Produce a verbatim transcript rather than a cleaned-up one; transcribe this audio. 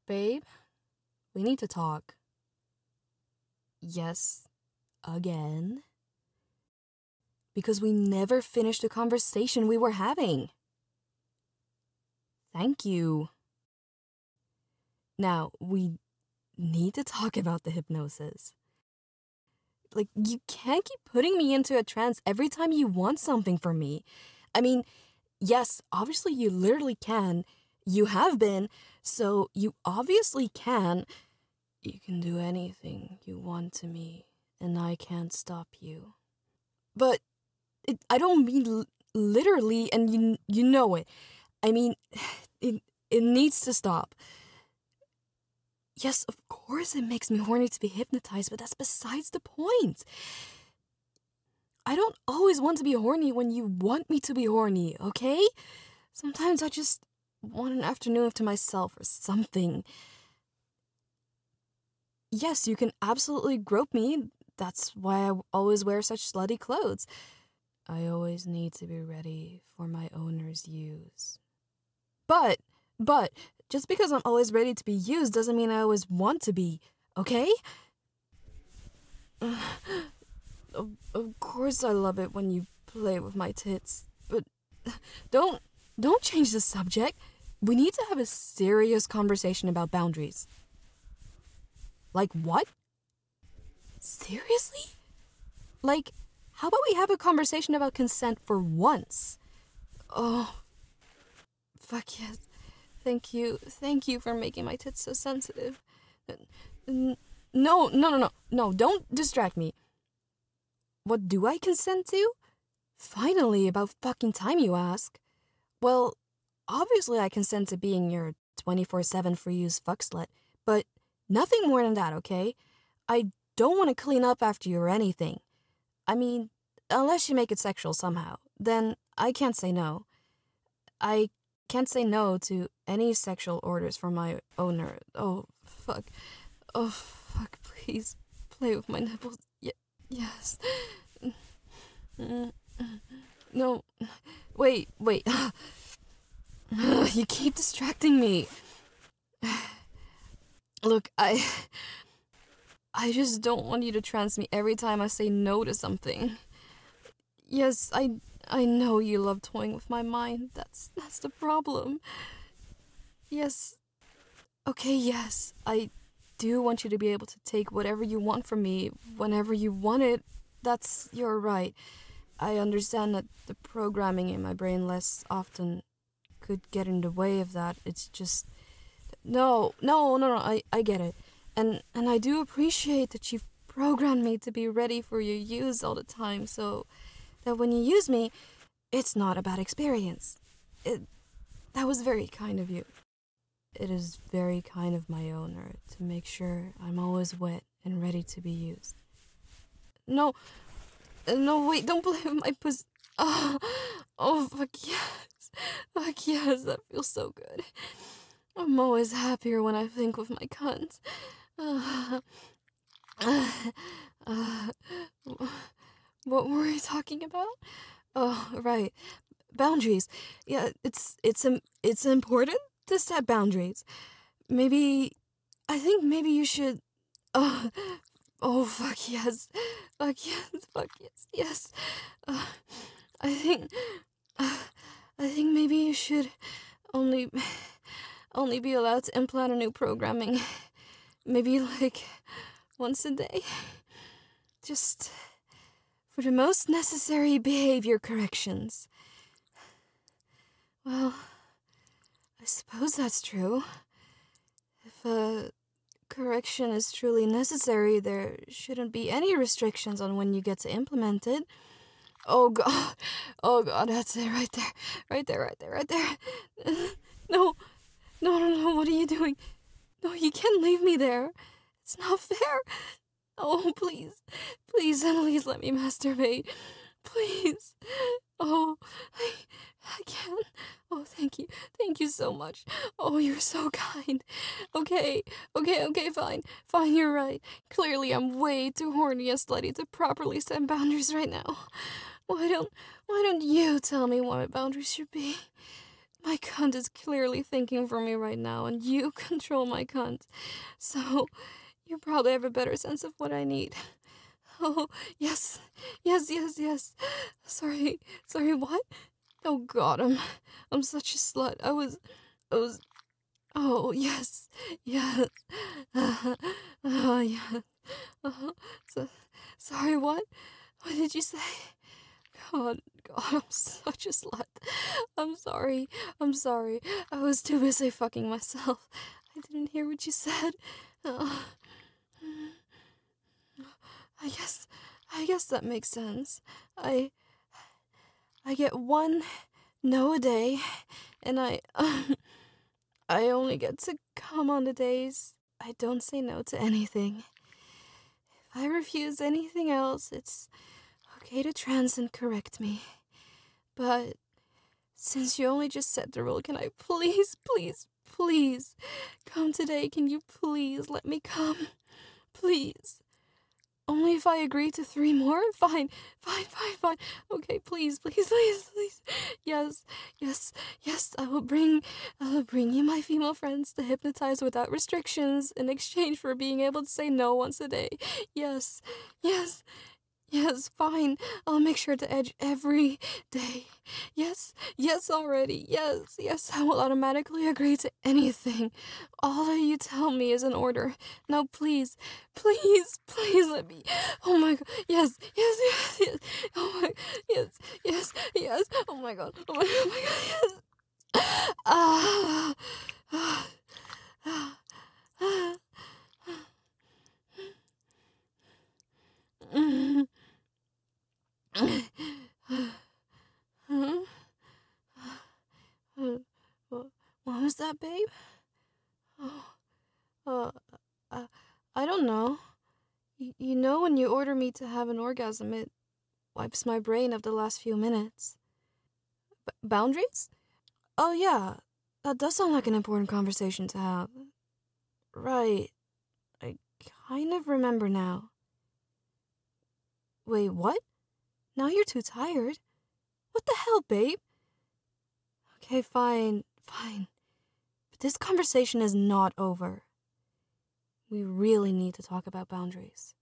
Babe, we need to talk. Yes, again. Because we never finished the conversation we were having. Thank you. Now, we need to talk about the hypnosis. Like, you can't keep putting me into a trance every time you want something from me. I mean, yes, obviously you literally can. You have been, so you obviously can. You can do anything you want to me, and I can't stop you. But it, I don't mean l- literally, and you you know it. I mean, it it needs to stop. Yes, of course it makes me horny to be hypnotized, but that's besides the point. I don't always want to be horny when you want me to be horny, okay? Sometimes I just want an afternoon to myself or something. Yes, you can absolutely grope me. That's why I always wear such slutty clothes. I always need to be ready for my owner's use. But, but, just because I'm always ready to be used doesn't mean I always want to be, okay? Of, of course I love it when you play with my tits, but don't, don't change the subject. We need to have a serious conversation about boundaries. Like what? Seriously? Like, how about we have a conversation about consent for once? Oh, fuck yes. Thank you. Thank you for making my tits so sensitive. N- No, no, no, no. No, don't distract me. What do I consent to? Finally, about fucking time you ask. Well, obviously I consent to being your twenty-four seven free use fuck slut, but nothing more than that, okay? I don't want to clean up after you or anything. I mean, unless you make it sexual somehow, then I can't say no. I can't say no to any sexual orders from my owner. Oh, fuck. Oh, fuck, please. Play with my nipples. Y- yes. No. Wait, wait. You keep distracting me. Look, I... I just don't want you to trance me every time I say no to something. Yes, I I know you love toying with my mind. That's that's the problem. Yes. Okay, yes. I do want you to be able to take whatever you want from me whenever you want it. That's your right. I understand that the programming in my brain less often could get in the way of that. It's just no, no, no, no. I I get it. And and I do appreciate that you've programmed me to be ready for your use all the time, so that when you use me, it's not a bad experience. It, that was very kind of you. It is very kind of my owner to make sure I'm always wet and ready to be used. No, no, wait, don't play with my pussy. Oh, oh, fuck yes. Fuck yes, that feels so good. I'm always happier when I think with my cunt. Uh, uh, uh, what were we talking about? Oh, right. Boundaries. Yeah, it's it's um, it's important to set boundaries. Maybe I think maybe you should. Oh, oh fuck yes, fuck yes, fuck yes, yes. Uh, I think uh, I think maybe you should only only be allowed to implant a new programming. Maybe like once a day. Just for the most necessary behavior corrections. Well, I suppose that's true. If a correction is truly necessary, there shouldn't be any restrictions on when you get to implement it. Oh god, oh god, that's it right there, right there, right there, right there. No, no, no, no, what are you doing? No, you can't leave me there. It's not fair. Oh, please, please, please let me masturbate. Please. Oh, I, I can't. Oh, thank you. Thank you so much. Oh, you're so kind. Okay, okay, okay, fine. Fine, you're right. Clearly, I'm way too horny and slutty to properly set boundaries right now. Why don't, why don't you tell me what my boundaries should be? My cunt is clearly thinking for me right now, and you control my cunt. So, you probably have a better sense of what I need. Oh, yes, yes, yes, yes. Sorry, sorry, what? Oh god, I'm, I'm such a slut. I was, I was, oh, yes, yes. Oh, yes. Uh-huh. So, sorry, what? What did you say? God, God, I'm such a slut. I'm sorry. I'm sorry. I was too busy fucking myself. I didn't hear what you said. Uh, I guess, I guess that makes sense. I, I get one no a day, and I, um, I only get to come on the days I don't say no to anything. If I refuse anything else, it's okay to trans and correct me. But since you only just set the rule, can I please, please, please come today? Can you please let me come? Please. Only if I agree to three more? Fine, fine, fine, fine. Okay, please, please, please, please. Yes, yes, yes, I will bring, I will bring you my female friends to hypnotize without restrictions in exchange for being able to say no once a day. Yes, yes, yes, fine. I'll make sure to edge every day. Yes, yes already. Yes, yes, I will automatically agree to anything. All that you tell me is an order. Now please, please, please let me. Oh my god. Yes, yes, yes, yes. Oh my, yes, yes, yes. Oh my god. Oh my, oh my god, yes. Ah. Ah. Ah. Ah. Mm. Huh? Uh, wha- what was that, babe? Oh, uh, uh, I don't know. Y- you know, when you order me to have an orgasm, it wipes my brain of the last few minutes. B- boundaries? Oh, yeah. That does sound like an important conversation to have. Right. I kind of remember now. Wait, what? Now you're too tired? What the hell, babe? Okay, fine, fine. But this conversation is not over. We really need to talk about boundaries.